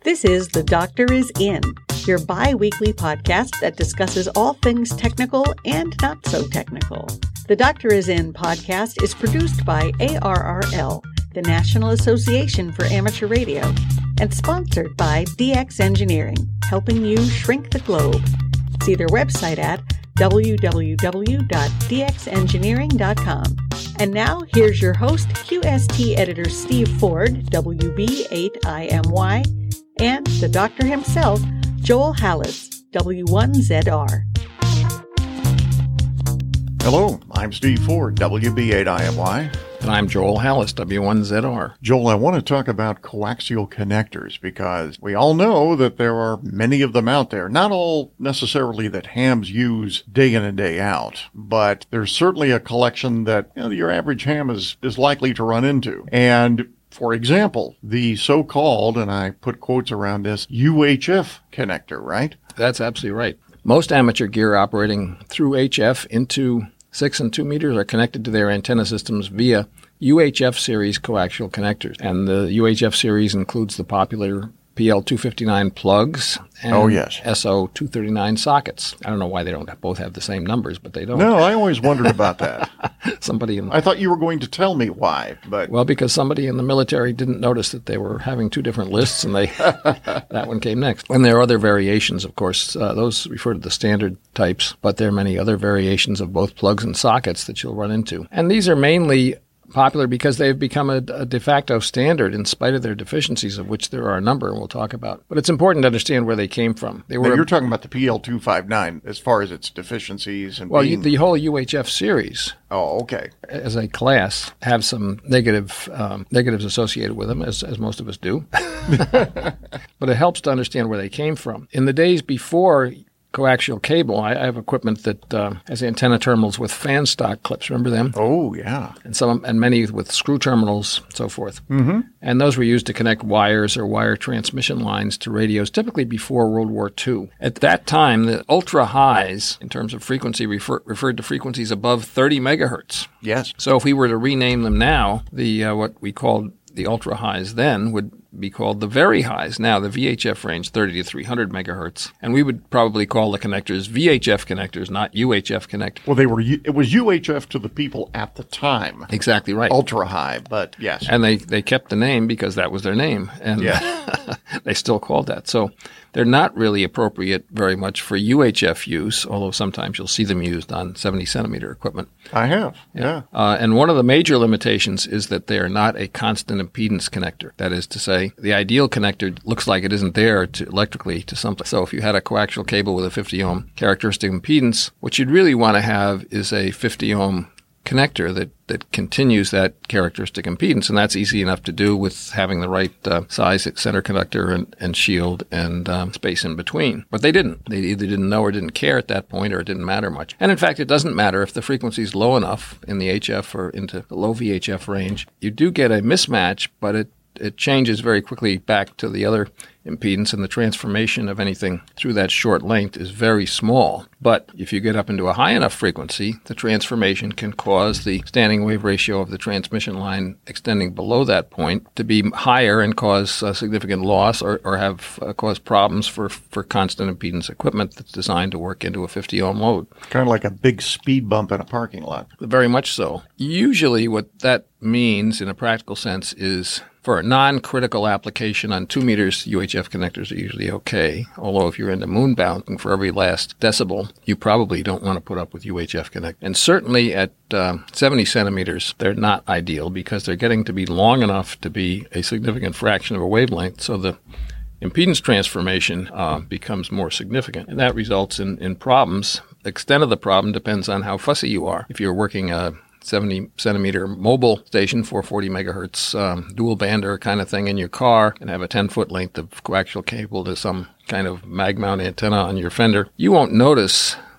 This is The Doctor Is In, your bi-weekly podcast that discusses all things technical and not so technical. The Doctor Is In podcast is produced by ARRL, the National Association for Amateur Radio, and sponsored by DX Engineering, helping you shrink the globe. See their website at www.dxengineering.com. And now, here's your host, QST editor Steve Ford, WB8IMY, and the doctor himself, Joel Hallis, W1ZR. Hello, I'm Steve Ford, WB8IMY. And I'm Joel Hallis, W1ZR. Joel, I want to talk about coaxial connectors because we all know that there are many of them out there. Not all necessarily that hams use day in and day out, but there's certainly a collection that your average ham is likely to run into. And for example, the so-called, and I put quotes around this, UHF connector, right? That's absolutely right. Most amateur gear operating through HF into 6 and 2 meters are connected to their antenna systems via UHF series coaxial connectors. And the UHF series includes the popular PL259 plugs and SO239 sockets. I don't know why they don't both have the same numbers, but they don't. No, I always wondered about that. I thought you were going to tell me why, but... Well, because somebody in the military didn't notice that they were having two different lists, and that one came next. And there are other variations, of course. Those refer to the standard types, but there are many other variations of both plugs and sockets that you'll run into. And these are mainly popular because they've become a de facto standard in spite of their deficiencies, of which there are a number, and we'll talk about. But it's important to understand where they came from. You're talking about the PL259 as far as its deficiencies and the whole UHF series. Oh, okay. As a class, have some negatives associated with them, as most of us do. But it helps to understand where they came from. In the days before coaxial cable, I have equipment that has antenna terminals with fan stock clips. Remember them? Oh, yeah. And many with screw terminals, so forth. Mm-hmm. And those were used to connect wires or wire transmission lines to radios, typically before World War II. At that time, the ultra highs, in terms of frequency, referred to frequencies above 30 megahertz. Yes. So if we were to rename them now, the what we called the ultra highs then would be called the very highs. Now, the VHF range, 30 to 300 megahertz. And we would probably call the connectors VHF connectors, not UHF connectors. Well, it was UHF to the people at the time. Exactly right. Ultra high, but yes. And they kept the name because that was their name. And they still called that. So they're not really appropriate very much for UHF use, although sometimes you'll see them used on 70-centimeter equipment. I have, yeah. And one of the major limitations is that they are not a constant impedance connector. That is to say, the ideal connector looks like it isn't there electrically to something. So if you had a coaxial cable with a 50-ohm characteristic impedance, what you'd really want to have is a 50-ohm connector that continues that characteristic impedance, and that's easy enough to do with having the right size center conductor and shield and space in between. But they didn't. They either didn't know or didn't care at that point, or it didn't matter much. And in fact, it doesn't matter if the frequency is low enough in the HF or into the low VHF range. You do get a mismatch, but it changes very quickly back to the other impedance, and the transformation of anything through that short length is very small. But if you get up into a high enough frequency, the transformation can cause the standing wave ratio of the transmission line extending below that point to be higher and cause significant loss or have cause problems for constant impedance equipment that's designed to work into a 50-ohm load. Kind of like a big speed bump in a parking lot. Very much so. Usually what that means in a practical sense is for a non-critical application on 2 meters, UHF connectors are usually okay. Although if you're into moon bouncing for every last decibel, you probably don't want to put up with UHF connectors. And certainly at 70 centimeters, they're not ideal because they're getting to be long enough to be a significant fraction of a wavelength. So the impedance transformation becomes more significant. And that results in problems. The extent of the problem depends on how fussy you are. If you're working a 70-centimeter mobile station, 440 megahertz dual bander kind of thing in your car, and have a 10-foot length of coaxial cable to some kind of mag mount antenna on your fender, you won't notice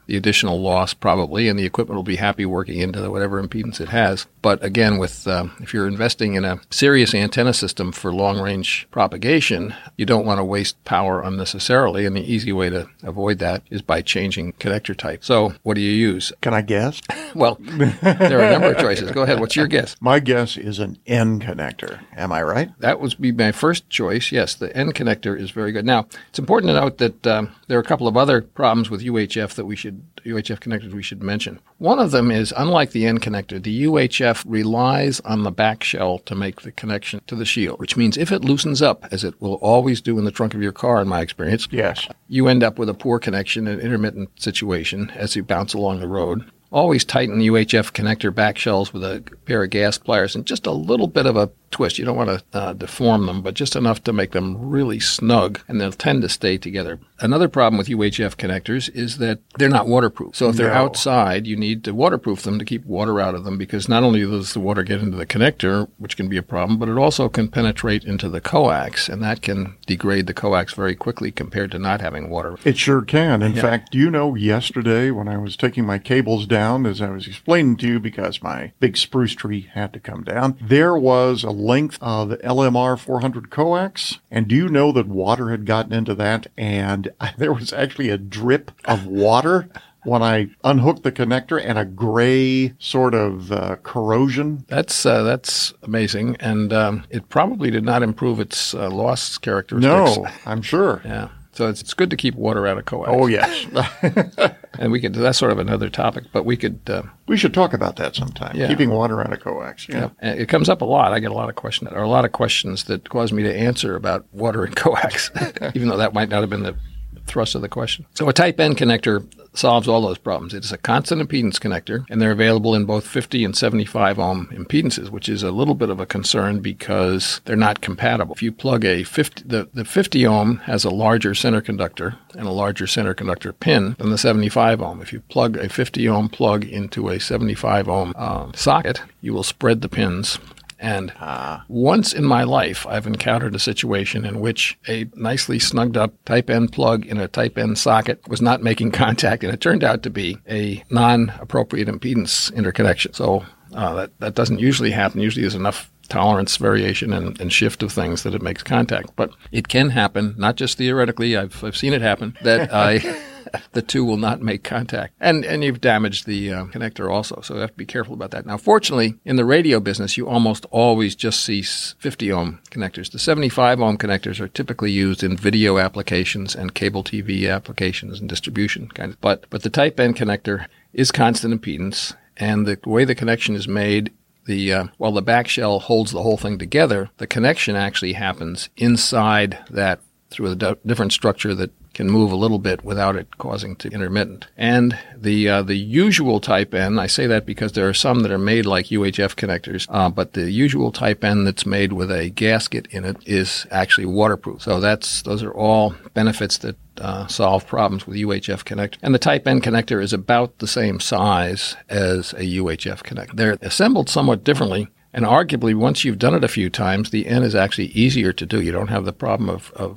the additional loss probably, and the equipment will be happy working into whatever impedance it has. But again, with if you're investing in a serious antenna system for long-range propagation, you don't want to waste power unnecessarily, and the easy way to avoid that is by changing connector type. So what do you use? Can I guess? Well, there are a number of choices. Go ahead. What's your guess? My guess is an N connector. Am I right? That would be my first choice. Yes, the N connector is very good. Now, it's important to note that there are a couple of other problems with UHF connectors we should mention. One of them is, unlike the N connector, the UHF relies on the back shell to make the connection to the shield, which means if it loosens up, as it will always do in the trunk of your car, in my experience, yes, you end up with a poor connection, an intermittent situation as you bounce along the road. Always tighten UHF connector back shells with a pair of gas pliers and just a little bit of a twist. You don't want to deform them, but just enough to make them really snug, and they'll tend to stay together. Another problem with UHF connectors is that they're not waterproof. So if they're outside, you need to waterproof them to keep water out of them, because not only does the water get into the connector, which can be a problem, but it also can penetrate into the coax, and that can degrade the coax very quickly compared to not having water. It sure can. In fact, do you know, yesterday when I was taking my cables down, as I was explaining to you, because my big spruce tree had to come down, there was a length of LMR 400 coax, and do you know that water had gotten into that, and there was actually a drip of water when I unhooked the connector, and a gray sort of corrosion. That's amazing, and it probably did not improve its loss characteristics. No, I'm sure. Yeah. So it's good to keep water out of coax. Oh, yes. And that's sort of another topic, but we should talk about that sometime. Yeah. Keeping water out of coax. Yeah. It comes up a lot. I get a lot of questions. There are a lot of questions that cause me to answer about water and coax, even though that might not have been the thrust of the question. So a Type N connector solves all those problems. It is a constant impedance connector, and they're available in both 50 and 75 ohm impedances, which is a little bit of a concern because they're not compatible. If you plug the 50 ohm has a larger center conductor and a larger center conductor pin than the 75 ohm. If you plug a 50 ohm plug into a 75 ohm socket, you will spread the pins. And once in my life, I've encountered a situation in which a nicely snugged up Type N plug in a Type N socket was not making contact, and it turned out to be a non-appropriate impedance interconnection. So that doesn't usually happen. Usually there's enough tolerance variation and shift of things that it makes contact. But it can happen, not just theoretically. I've seen it happen, that the two will not make contact. And you've damaged the connector also, so you have to be careful about that. Now, fortunately, in the radio business, you almost always just see 50 ohm connectors. The 75 ohm connectors are typically used in video applications and cable TV applications and distribution kind of. But the Type N connector is constant impedance, and the way the connection is made, while the back shell holds the whole thing together, the connection actually happens inside that through a different structure that can move a little bit without it causing to intermittent. And the usual Type N, I say that because there are some that are made like UHF connectors, but the usual Type N that's made with a gasket in it is actually waterproof. So those are all benefits that solve problems with UHF connector. And the Type N connector is about the same size as a UHF connector. They're assembled somewhat differently. And arguably, once you've done it a few times, the N is actually easier to do. You don't have the problem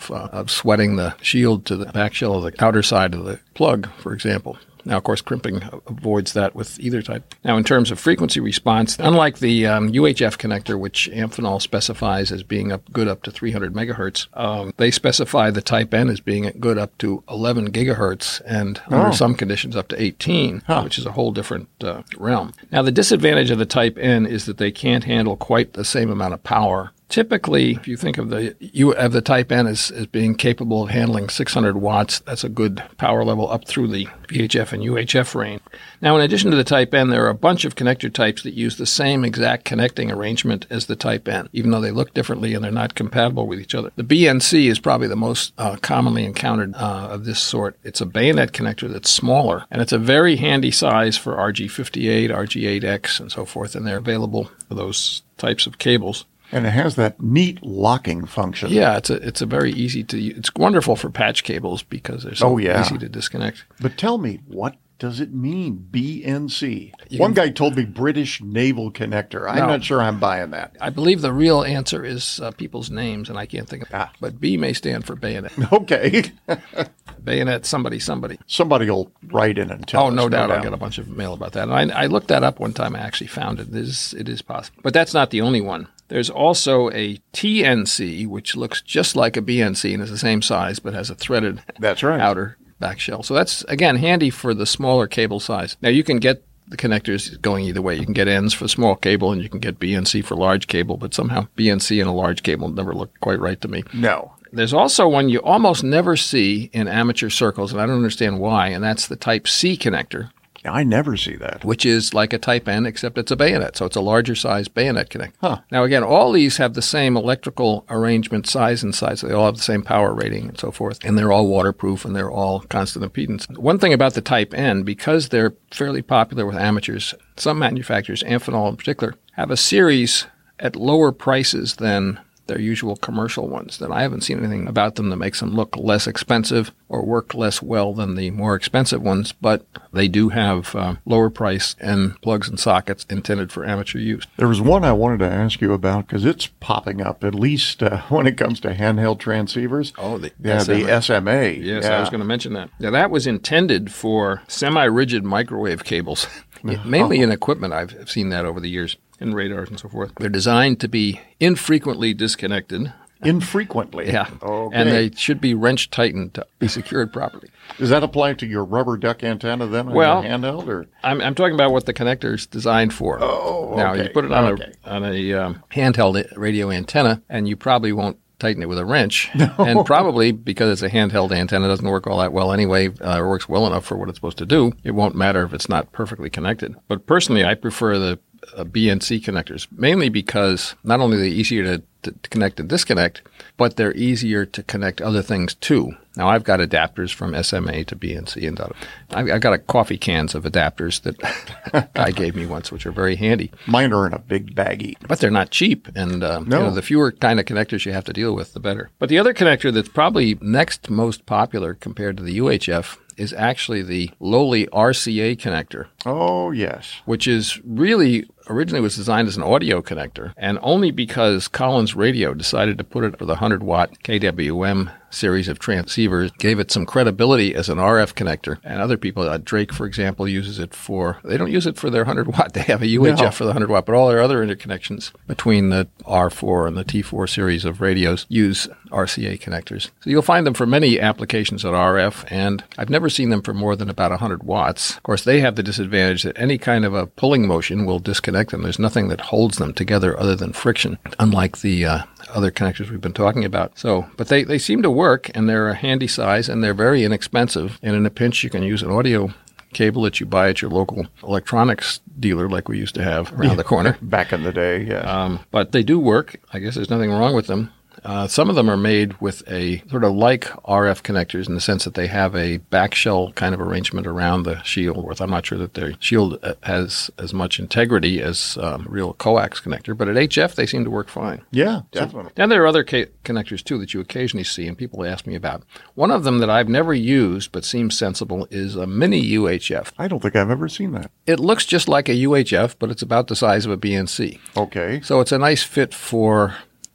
of sweating the shield to the back shell of the outer side of the plug, for example. Now, of course, crimping avoids that with either type. Now, in terms of frequency response, unlike the UHF connector, which Amphenol specifies as being good up to 300 megahertz, they specify the Type N as being good up to 11 gigahertz and under some conditions up to 18, which is a whole different realm. Now, the disadvantage of the Type N is that they can't handle quite the same amount of power. Typically, if you think of the Type N as being capable of handling 600 watts, that's a good power level up through the VHF and UHF range. Now, in addition to the Type N, there are a bunch of connector types that use the same exact connecting arrangement as the Type N, even though they look differently and they're not compatible with each other. The BNC is probably the most commonly encountered of this sort. It's a bayonet connector that's smaller, and it's a very handy size for RG58, RG8X, and so forth, and they're available for those types of cables. And it has that neat locking function. Yeah, it's a very easy to use. It's wonderful for patch cables because they're so easy to disconnect. But tell me, what does it mean, BNC? One guy told me British Naval Connector. I'm not sure I'm buying that. I believe the real answer is people's names, and I can't think of it. But B may stand for bayonet. Okay. Bayonet, somebody. Somebody will write in and tell us. Oh, no doubt. I'll get a bunch of mail about that. And I looked that up one time. I actually found it. It is possible. But that's not the only one. There's also a TNC, which looks just like a BNC and is the same size, but has a threaded outer back shell. So that's, again, handy for the smaller cable size. Now, you can get the connectors going either way. You can get ends for small cable, and you can get BNC for large cable, but somehow BNC and a large cable never looked quite right to me. No. There's also one you almost never see in amateur circles, and I don't understand why, and that's the Type C connector. I never see that. Which is like a Type N, except it's a bayonet. So it's a larger size bayonet connector. Now, again, all these have the same electrical arrangement, size and size. They all have the same power rating and so forth. And they're all waterproof and they're all constant impedance. One thing about the Type N, because they're fairly popular with amateurs, some manufacturers, Amphenol in particular, have a series at lower prices than their usual commercial ones. That I haven't seen anything about them that makes them look less expensive or work less well than the more expensive ones, but they do have lower price and plugs and sockets intended for amateur use. There was one I wanted to ask you about because it's popping up, at least when it comes to handheld transceivers. Oh, the SMA. Yes, I was going to mention that. Now, that was intended for semi-rigid microwave cables, mainly in equipment. I've seen that over the years. In radars and so forth. They're designed to be infrequently disconnected. Infrequently? Yeah. Okay. And they should be wrench tightened to be secured properly. Does that apply to your rubber duck antenna then on your handheld? Or? I'm talking about what the connector's designed for. Oh, okay. Now, you put it on a handheld radio antenna, and you probably won't tighten it with a wrench. No. And probably because it's a handheld antenna, it doesn't work all that well anyway, it works well enough for what it's supposed to do. It won't matter if it's not perfectly connected. But personally, I prefer the BNC connectors, mainly because not only are they easier to connect and disconnect, but they're easier to connect other things to. Now, I've got adapters from SMA to BNC, and I've got coffee cans of adapters that Guy gave me once, which are very handy. Mine are in a big baggie. But they're not cheap, and the fewer kind of connectors you have to deal with, the better. But the other connector that's probably next most popular compared to the UHF is actually the lowly RCA connector. Oh, yes. Which is really originally was designed as an audio connector, and only because Collins Radio decided to put it with a 100-watt KWM series of transceivers, gave it some credibility as an RF connector. And other people, Drake, for example, uses it they don't use it for their 100-watt. They have a UHF for the 100-watt, but all their other interconnections between the R4 and the T4 series of radios use RCA connectors. So you'll find them for many applications at RF, and I've never seen them for more than about 100 watts. Of course, they have the disadvantage that any kind of a pulling motion will disconnect them. There's nothing that holds them together other than friction, unlike the other connectors we've been talking about. But they seem to work, and they're a handy size, and they're very inexpensive. And in a pinch, you can use an audio cable that you buy at your local electronics dealer like we used to have around the corner. Back in the day, yeah. But they do work. I guess there's nothing wrong with them. Some of them are made with a sort of like RF connectors in the sense that they have a back shell kind of arrangement around the shield. I'm not sure that their shield has as much integrity as a real coax connector, but at HF they seem to work fine. Yeah, definitely. And there are other connectors too that you occasionally see and people ask me about. One of them that I've never used but seems sensible is a mini UHF. I don't think I've ever seen that. It looks just like a UHF, but it's about the size of a BNC. Okay. So it's a nice fit for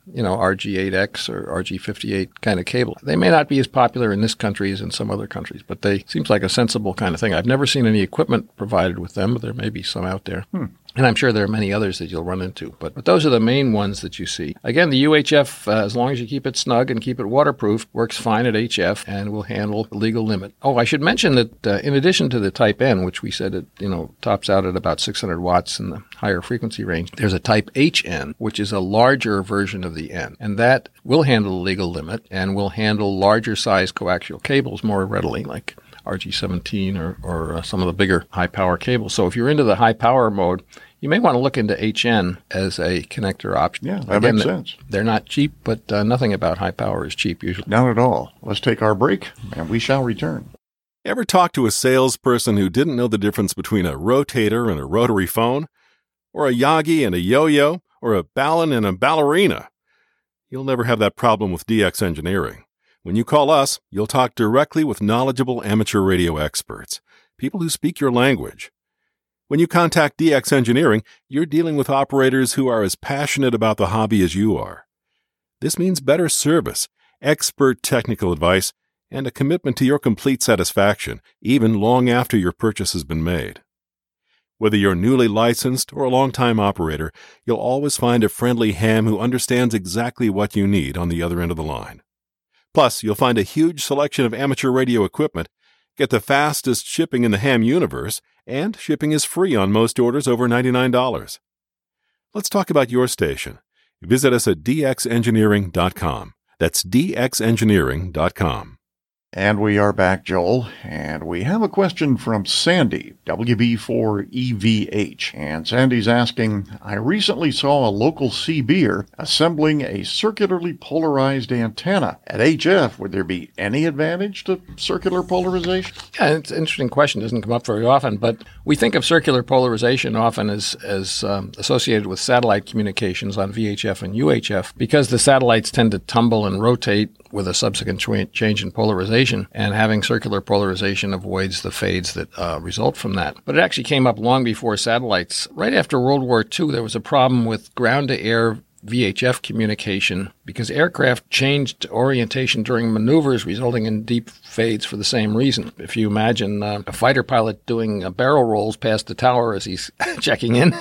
RG8X or RG58 kind of cable. They may not be as popular in this country as in some other countries, but they seems like a sensible kind of thing. I've never seen any equipment provided with them, but there may be some out there. And I'm sure there are many others that you'll run into. But those are the main ones that you see. Again, the UHF, as long as you keep it snug and keep it waterproof, works fine at HF and will handle the legal limit. Oh, I should mention that in addition to the Type N, which we said it tops out at about 600 watts in the higher frequency range, there's a Type HN, which is a larger version of the N. And that will handle the legal limit and will handle larger size coaxial cables more readily, like RG17 or some of the bigger high-power cables. So if you're into the high-power mode, you may want to look into HN as a connector option. Yeah, that makes sense. They're not cheap, but nothing about high power is cheap usually. Not at all. Let's take our break, and we shall return. Ever talk to a salesperson who didn't know the difference between a rotator and a rotary phone? Or a Yagi and a yo-yo? Or a ballon and a ballerina? You'll never have that problem with DX Engineering. When you call us, you'll talk directly with knowledgeable amateur radio experts, people who speak your language. When you contact DX Engineering, you're dealing with operators who are as passionate about the hobby as you are. This means better service, expert technical advice, and a commitment to your complete satisfaction, even long after your purchase has been made. Whether you're newly licensed or a long-time operator, you'll always find a friendly ham who understands exactly what you need on the other end of the line. Plus, you'll find a huge selection of amateur radio equipment, get the fastest shipping in the ham universe, and shipping is free on most orders over $99. Let's talk about your station. Visit us at dxengineering.com. That's dxengineering.com. And we are back, Joel, and we have a question from Sandy, WB4EVH. And Sandy's asking, I recently saw a local CBer assembling a circularly polarized antenna. At HF, would there be any advantage to circular polarization? Yeah, it's an interesting question. It doesn't come up very often, but we think of circular polarization often as associated with satellite communications on VHF and UHF because the satellites tend to tumble and rotate with a subsequent change in polarization, and having circular polarization avoids the fades that result from that. But it actually came up long before satellites. Right after World War II, there was a problem with ground-to-air VHF communication because aircraft changed orientation during maneuvers, resulting in deep fades for the same reason. If you imagine a fighter pilot doing barrel rolls past the tower as he's checking in,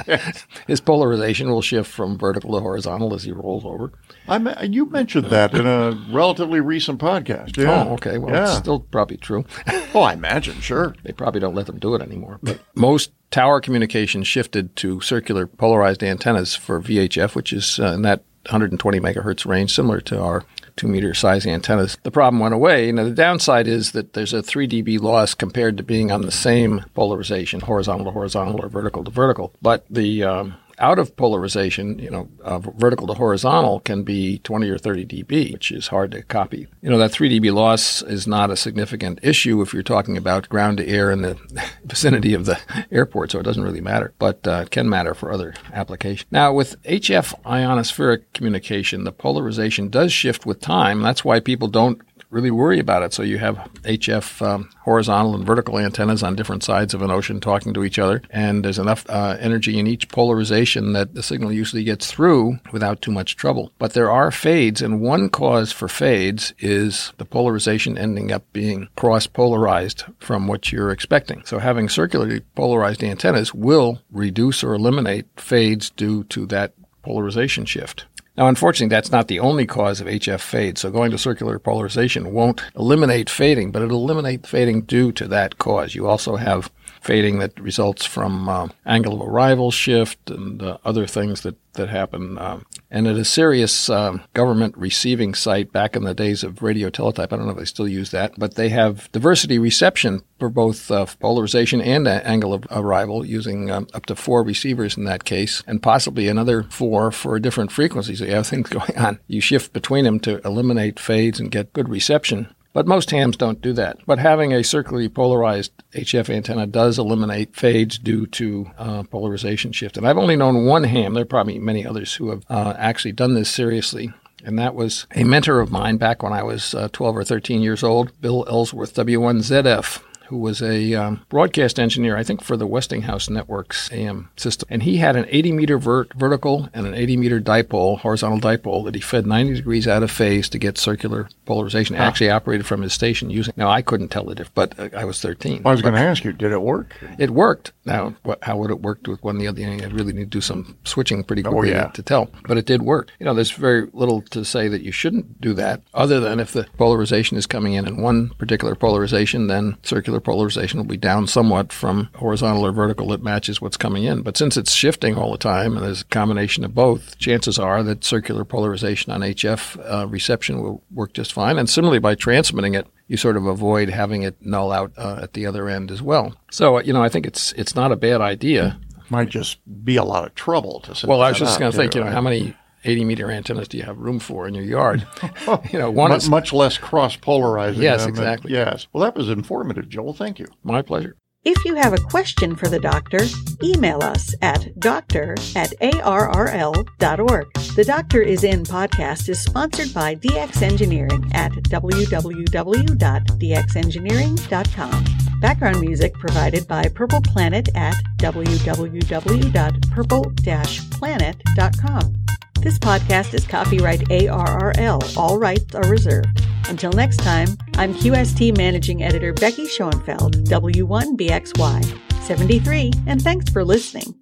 his polarization will shift from vertical to horizontal as he rolls over. You mentioned that in a relatively recent podcast. Yeah. Oh, okay. Well, it's still probably true. Oh, I imagine, sure. They probably don't let them do it anymore. But most tower communication shifted to circular polarized antennas for VHF, which is in that 120 megahertz range, similar to our 2-meter size antennas. The problem went away. Now, the downside is that there's a 3 dB loss compared to being on the same polarization, horizontal to horizontal or vertical to vertical. But the out of polarization, vertical to horizontal can be 20 or 30 dB, which is hard to copy. That 3 dB loss is not a significant issue if you're talking about ground to air in the vicinity of the airport, so it doesn't really matter, but it can matter for other applications. Now, with HF ionospheric communication, the polarization does shift with time. That's why people don't really worry about it. So you have HF horizontal and vertical antennas on different sides of an ocean talking to each other, and there's enough energy in each polarization that the signal usually gets through without too much trouble. But there are fades, and one cause for fades is the polarization ending up being cross-polarized from what you're expecting. So having circularly polarized antennas will reduce or eliminate fades due to that polarization shift. Now, unfortunately, that's not the only cause of HF fade, so going to circular polarization won't eliminate fading, but it'll eliminate fading due to that cause. You also have fading that results from angle of arrival shift and other things that happen. And at a Sirius government receiving site back in the days of radio teletype, I don't know if they still use that, but they have diversity reception for both polarization and angle of arrival using up to 4 receivers in that case, and possibly another 4 for different frequencies. So you have things going on. You shift between them to eliminate fades and get good reception. But most hams don't do that. But having a circularly polarized HF antenna does eliminate fades due to polarization shift. And I've only known one ham. There are probably many others who have actually done this seriously. And that was a mentor of mine back when I was 12 or 13 years old, Bill Ellsworth, W1ZF, who was a broadcast engineer, I think, for the Westinghouse Network's AM system. And he had an 80-meter vertical and an 80-meter dipole, horizontal dipole, that he fed 90 degrees out of phase to get circular polarization. Actually operated from his station using. Now, I couldn't tell the difference, but I was 13. I was going to ask you, did it work? It worked. Now, how would it work with one or the other? You really need to do some switching pretty quickly to tell. But it did work. There's very little to say that you shouldn't do that, other than if the polarization is coming in one particular polarization, then circular polarization will be down somewhat from horizontal or vertical that matches what's coming in. But since it's shifting all the time and there's a combination of both, chances are that circular polarization on HF reception will work just fine. And similarly, by transmitting it, you sort of avoid having it null out at the other end as well. So, I think it's not a bad idea. Might just be a lot of trouble to set Well, I was just going to think, how many 80-meter antennas do you have room for in your yard? One is much less cross-polarizing. Yes, exactly. Yes. Well, that was informative, Joel. Thank you. My pleasure. If you have a question for the doctor, email us at doctor@arrl.org. The Doctor is In podcast is sponsored by DX Engineering at www.dxengineering.com. Background music provided by Purple Planet at www.purple-planet.com. This podcast is copyright ARRL. All rights are reserved. Until next time, I'm QST Managing Editor Becky Schoenfeld, W1BXY 73, and thanks for listening.